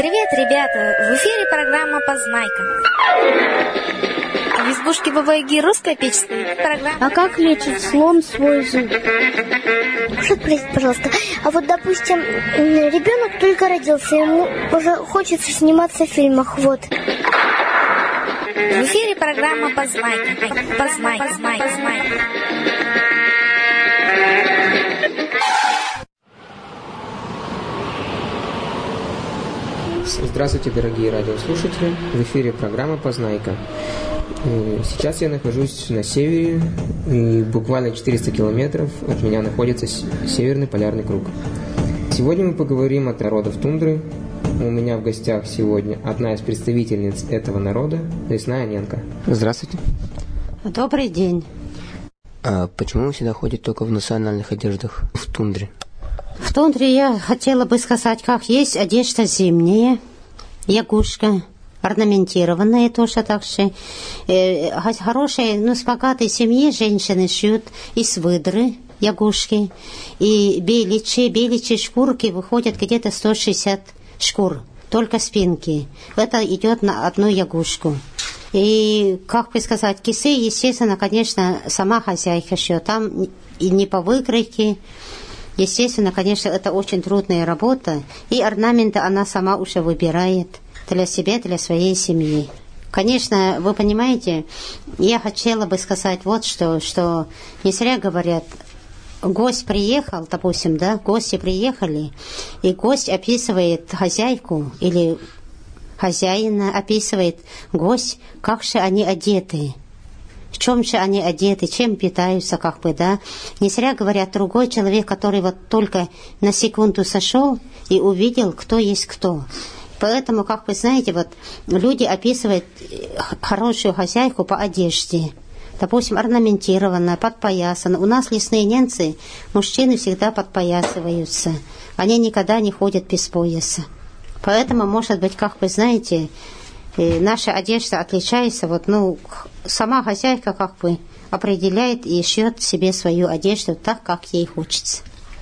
Привет, ребята! В эфире программа «Познайка». В избушке Бабы-Яги русская печь стоит. А как лечит слон свой зуб? Простите, пожалуйста. А вот, допустим, ребенок только родился, ему уже хочется сниматься в фильмах, вот. В эфире программа «Познайка». Познайка. Здравствуйте, дорогие радиослушатели! В эфире программа «Познайка». Сейчас я нахожусь на севере, и буквально 400 километров от меня находится Северный полярный круг. Сегодня мы поговорим о народах тундры. У меня в гостях сегодня одна из представительниц этого народа, Лесная Ненка. Здравствуйте. Добрый день. А почему вы всегда ходите только в национальных одеждах в тундре? В тундре я хотела бы сказать, как есть одежда зимняя, ягушка, орнаментированная тоже так же. Хорошие, с богатой семьи женщины шьют из выдры ягушки. И беличьи шкурки выходят где-то 160 шкур, только спинки. Это идет на одну ягушку. И, как бы сказать, кисы, естественно, конечно, сама хозяйка шьет. Там и не по выкройке. Естественно, конечно, это очень трудная работа, и орнаменты она сама уже выбирает для себя, для своей семьи. Конечно, вы понимаете, я хотела бы сказать вот что не зря говорят, гость приехал, допустим, да, гости приехали, и гость описывает хозяйку или хозяина, описывает гость, как же они одеты. В чем же они одеты, чем питаются, как бы, да. Не зря говорят, другой человек, который вот только на секунду сошел и увидел, кто есть кто. Поэтому, как вы знаете, вот люди описывают хорошую хозяйку по одежде. Допустим, орнаментированная, подпоясана. У нас лесные ненцы, мужчины всегда подпоясываются. Они никогда не ходят без пояса. Поэтому, может быть, как вы знаете, наша одежда отличается, сама хозяйка как бы определяет и шьет себе свою одежду так, как ей хочется.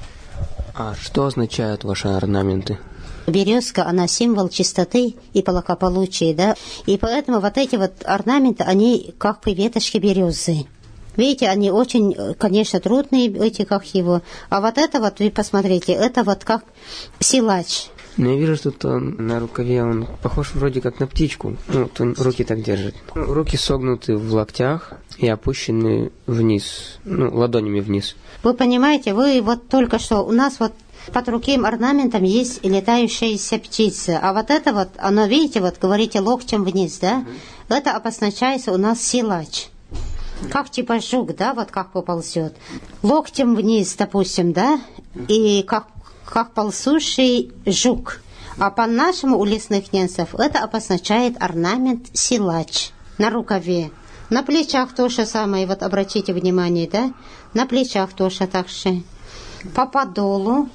А что означают ваши орнаменты? Березка, она символ чистоты и благополучия, да, и поэтому вот эти вот орнаменты, они как бы веточки березы. Видите, они очень, конечно, трудные, а вот это вот, вы посмотрите, это вот как силач. Но я вижу, что на рукаве он похож вроде как на птичку. Он руки так держит. Руки согнуты в локтях и опущены вниз, ладонями вниз. Вы понимаете, вы вот только что, у нас вот под руким орнаментом есть летающаяся птица. А вот это вот, оно, видите, вот говорите локтем вниз, да? Это обозначается у нас силач. Как типа жук, да, вот как поползет. Локтем вниз, допустим, да, и как ползущий жук. А по-нашему у лесных ненцев это обозначает орнамент силач на рукаве. На плечах то же самое, вот обратите внимание, да? На плечах тоже так же. По подолу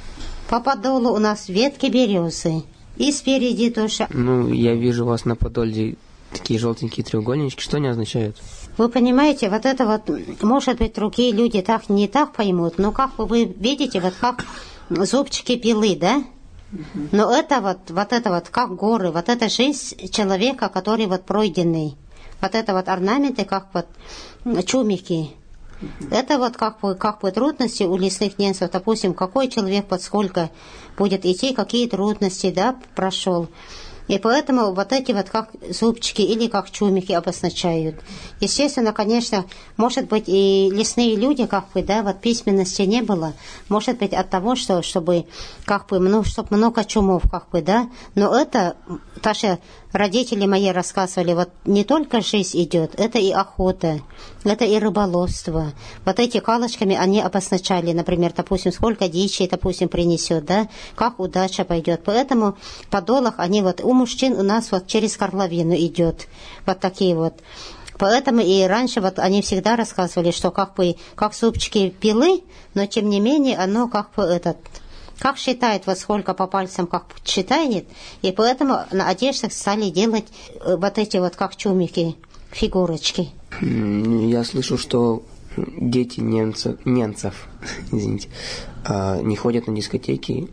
у нас ветки березы. И спереди тоже. Я вижу у вас на подоле такие желтенькие треугольнички. Что они означают? Вы понимаете, вот это вот, может быть, другие люди не так поймут, но как вы видите, вот как зубчики пилы, да? Но это вот как горы, вот это жизнь человека, который вот пройденный. Вот это вот орнаменты, как вот чумики. Это вот как бы трудности у лесных ненцев, допустим, какой человек под сколько будет идти, какие трудности, да, прошел. И поэтому вот эти вот как зубчики или как чумики обозначают. Естественно, конечно, может быть и лесные люди, вот письменности не было. Может быть от того, чтобы много чумов, да. Но это даже родители мои рассказывали, вот не только жизнь идет, это и охота, это и рыболовство. Вот эти галочками они обозначали, например, допустим, сколько дичи, допустим, принесет, да, как удача пойдет. Поэтому в подолах они вот у мужчин у нас вот через горловину идет, вот такие вот. Поэтому и раньше вот они всегда рассказывали, что как зубчики пилы, но тем не менее оно как считает, вот сколько по пальцам, как считает, и поэтому на одеждах стали делать вот эти вот как чумики, фигурочки. Я слышу, что дети немцев, извините, не ходят на дискотеки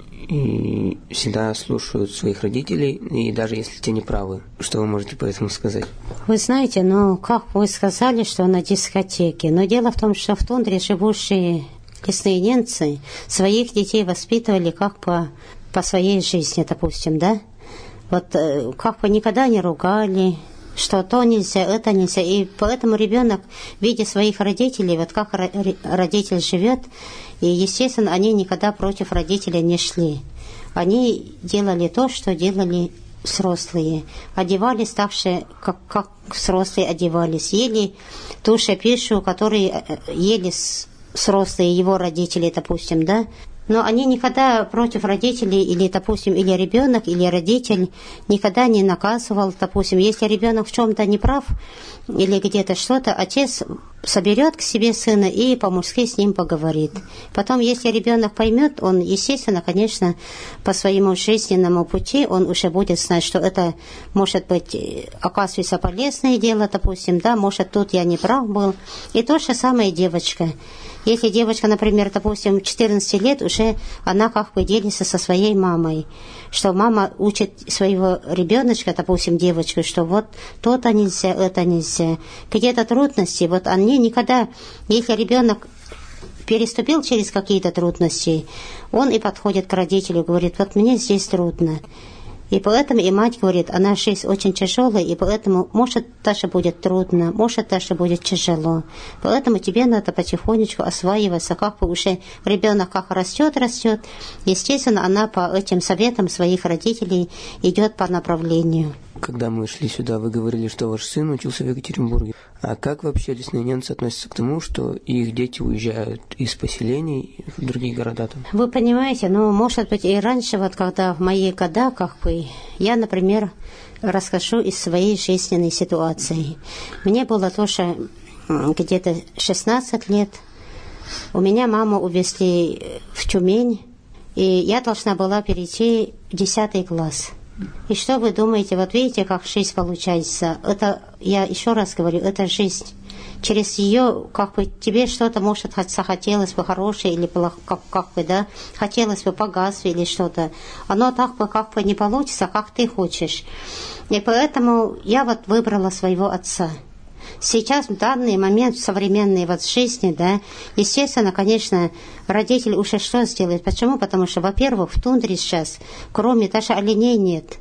и всегда слушают своих родителей, и даже если те не правы. Что вы можете по этому сказать? Вы знаете, как вы сказали, что на дискотеке, но дело в том, что в тундре живущие лесные немцы своих детей воспитывали как по своей жизни, допустим, да? Вот как бы никогда не ругали, что то нельзя, это нельзя. И поэтому ребенок, видя своих родителей, вот как родитель живет, и, естественно, они никогда против родителя не шли. Они делали то, что делали взрослые. Одевались так же, как взрослые одевались. Ели ту же пищу, которую ели взрослые его родители, допустим, да. Но они никогда против родителей, или, допустим, или ребенок, или родитель никогда не наказывал, допустим, если ребенок в чем-то не прав, или где-то что-то, отец соберет к себе сына и по-мужски с ним поговорит. Потом, если ребенок поймет, он, естественно, конечно, по своему жизненному пути, он уже будет знать, что это, может быть, оказывается, полезное дело, допустим, да, может, тут я не прав был. И то же самое девочка. Если девочка, например, допустим, 14 лет, уже она как бы делится со своей мамой, что мама учит своего ребеночка, допустим, девочку, что вот то-то нельзя, это нельзя. Какие-то трудности, вот они никогда, если ребенок переступил через какие-то трудности, он и подходит к родителю, говорит, вот мне здесь трудно. И поэтому и мать говорит, она жизнь очень тяжелая, и поэтому, может, даже будет трудно, может, даже будет тяжело. Поэтому тебе надо потихонечку осваиваться, как бы уже ребенок как растет, естественно, она по этим советам своих родителей идет по направлению. Когда мы шли сюда, вы говорили, что ваш сын учился в Екатеринбурге. А как вообще лесные немцы относятся к тому, что их дети уезжают из поселений в другие города там? Вы понимаете, может быть, и раньше, вот когда в мои года, как бы, я, например, расскажу из своей жизненной ситуации. Мне было тоже где-то 16 лет. У меня маму увезли в Тюмень, и я должна была перейти в 10 класс. И что вы думаете, вот видите, как жизнь получается? Это, я еще раз говорю, это жизнь. Через ее, как бы, тебе что-то, может, захотелось бы хорошее или как бы, да, хотелось бы богатства или что-то. Оно так бы, как бы, не получится, как ты хочешь. И поэтому я вот выбрала своего отца. Сейчас, в данный момент, в современной вот жизни, да, естественно, конечно, родитель уже что сделает? Почему? Потому что, во-первых, в тундре сейчас, кроме даже оленей нет.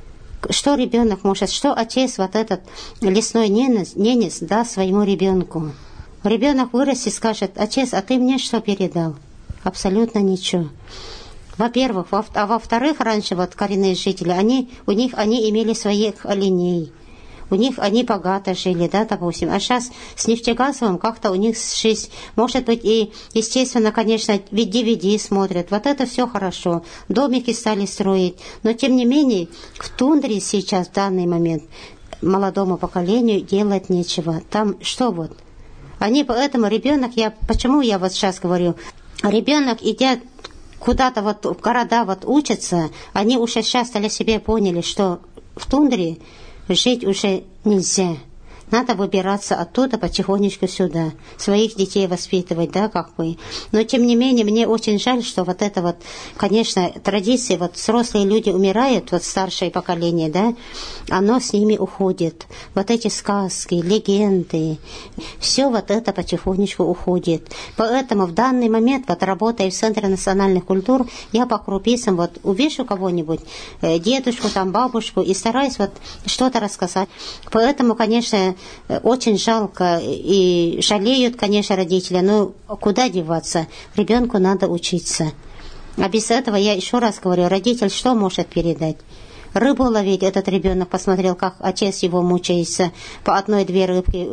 Что ребенок может, что отец, вот этот лесной ненец, даст своему ребенку? Ребенок вырастет и скажет, отец, а ты мне что передал? Абсолютно ничего. Во-первых, а во-вторых, раньше вот коренные жители, они имели своих оленей. У них они богато жили, да, допустим. А сейчас с нефтегазовым как-то у них жизнь, может быть, и, естественно, конечно, ведь DVD смотрят. Вот это все хорошо. Домики стали строить. Но, тем не менее, в тундре сейчас, в данный момент, молодому поколению делать нечего. Там что вот? Они поэтому ребенок, почему я вот сейчас говорю, ребенок, идя куда-то вот в города вот учатся, они уже сейчас для себя поняли, что в тундре жить уже нельзя. Надо выбираться оттуда потихонечку сюда, своих детей воспитывать, да, как бы. Но, тем не менее, мне очень жаль, что вот это вот, конечно, традиции, вот взрослые люди умирают, вот старшее поколение, да, оно с ними уходит. Вот эти сказки, легенды, все вот это потихонечку уходит. Поэтому в данный момент, вот работая в Центре национальных культур, я по крупицам вот увижу кого-нибудь, дедушку, там, бабушку, и стараюсь вот что-то рассказать. Поэтому, конечно, очень жалко и жалеют, конечно, родители, но куда деваться? Ребенку надо учиться. А без этого, я еще раз говорю, родитель что может передать? Рыбу ловить этот ребенок посмотрел, как отец его мучается, по одной-две рыбки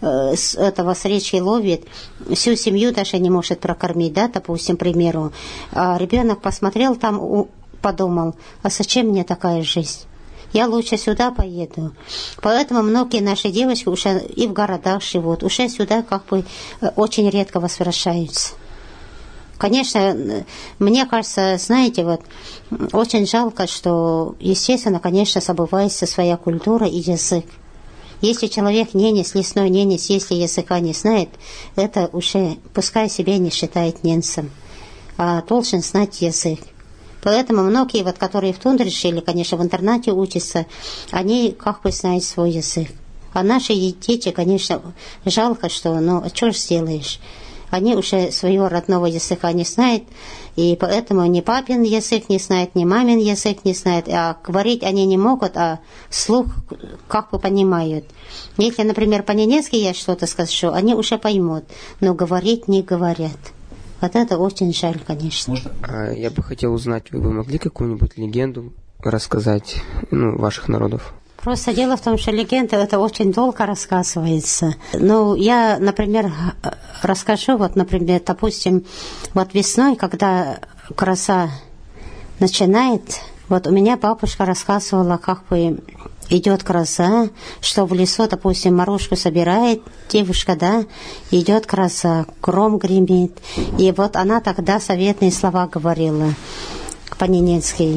с речки ловит, всю семью даже не может прокормить, да, допустим, к примеру. А ребенок посмотрел там, подумал, а зачем мне такая жизнь? Я лучше сюда поеду. Поэтому многие наши девочки уже и в городах живут, уже сюда как бы очень редко возвращаются. Конечно, мне кажется, знаете, вот очень жалко, что, естественно, конечно, забывается своя культура и язык. Если человек ненец, лесной ненец, если языка не знает, это уже пускай себя не считает ненцем, а должен знать язык. Поэтому многие, вот, которые в тундре жили, конечно, в интернате учатся, они как бы знают свой язык. А наши дети, конечно, жалко, что, что ж сделаешь. Они уже своего родного языка не знают, и поэтому ни папин язык не знает, ни мамин язык не знает, а говорить они не могут, а слух как бы понимают. Если, например, по-ненецки я что-то скажу, они уже поймут, но говорить не говорят. Вот это очень жаль, конечно. Я бы хотел узнать, вы бы могли какую-нибудь легенду рассказать ваших народов? Просто дело в том, что легенда это очень долго рассказывается. Я, например, расскажу, например, допустим, весной, когда гроза начинает, у меня бабушка рассказывала, как бы идет гроза, что в лесу, допустим, морожку собирает девушка, идет гроза, гром гремит. И она тогда советные слова говорила по-ненецки.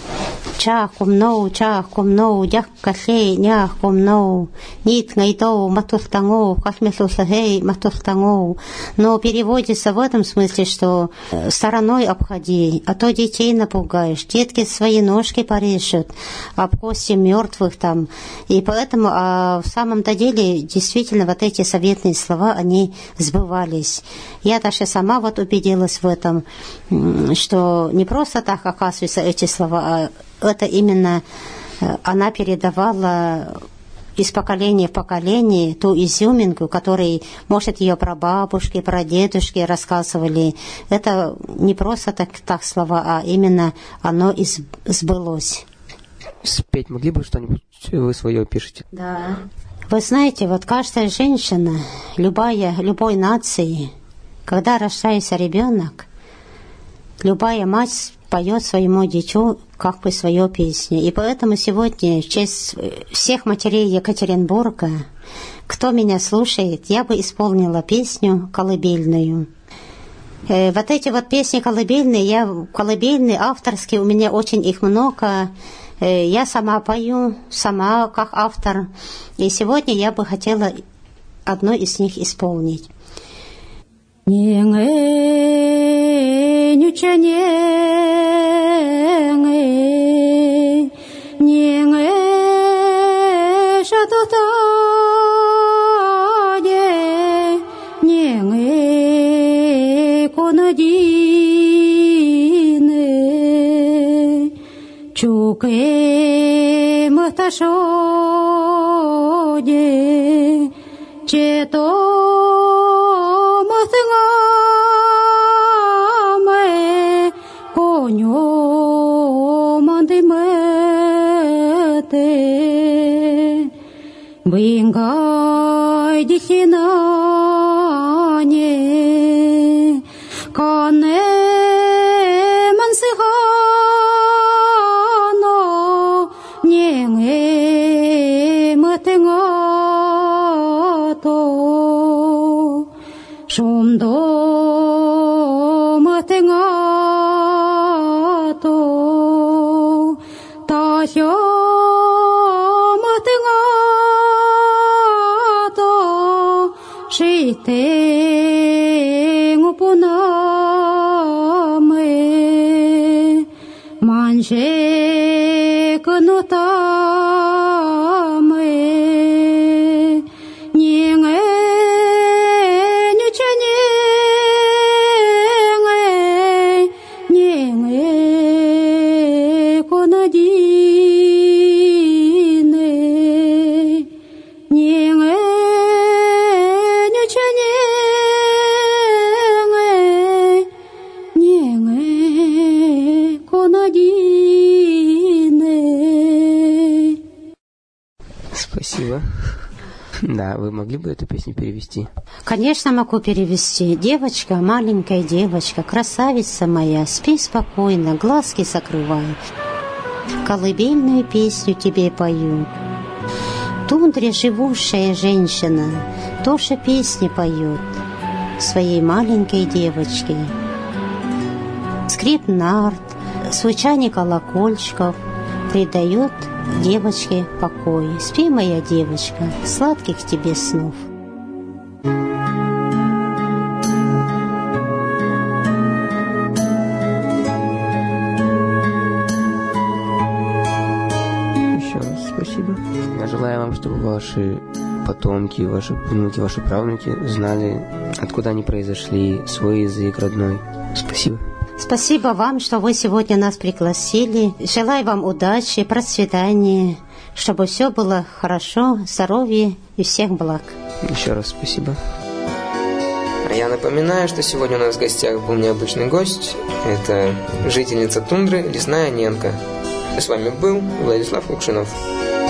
Чах кумноу, дях кафей, нях кумноу, нит гайдоу, матуртангоу, кахмесусахей, матуртангоу. Но переводится в этом смысле, что стороной обходи, а то детей напугаешь, детки свои ножки порежут, об кости мертвых там. И поэтому в самом-то деле действительно эти советные слова, они сбывались. Я даже сама убедилась в этом, что не просто так оказываются эти слова, а это именно она передавала из поколения в поколение ту изюминку, которой, может, ее прабабушки, прадедушки рассказывали. Это не просто так слова, а именно оно сбылось. Спеть могли бы что-нибудь вы свое пишете? Да. Вы знаете, каждая женщина, любой нации, когда рождается ребенок, любая мать поет своему дитю как бы свою песню. И поэтому сегодня в честь всех матерей Екатеринбурга, кто меня слушает, я бы исполнила песню колыбельную. Эти песни колыбельные, авторские, у меня очень их много. Я сама пою, сама как автор. И сегодня я бы хотела одну из них исполнить. Чуке махташоде, чето махтангаме, конyo мандимете, бингай дихинане, кане мансиха. Шумдо матенгато, тахё матенгато, шите ngупунаме, манже канутаме, неңе Спасибо. Да, вы могли бы эту песню перевести? Конечно, могу перевести. Девочка, маленькая девочка, красавица моя, спи спокойно, глазки закрывай. Колыбельную песню тебе пою. В тундре живущая женщина тоже песни поет своей маленькой девочке. Скрип нарт, звучание колокольчиков, придает девочке покой. Спи, моя девочка, сладких тебе снов. Еще раз спасибо. Я желаю вам, чтобы ваши потомки, ваши внуки, ваши правнуки знали, откуда они произошли, свой язык родной. Спасибо. Спасибо вам, что вы сегодня нас пригласили. Желаю вам удачи, процветания, чтобы все было хорошо, здоровья и всех благ. Еще раз спасибо. А я напоминаю, что сегодня у нас в гостях был необычный гость. Это жительница тундры Лесная Ненка. С вами был Владислав Лукшинов.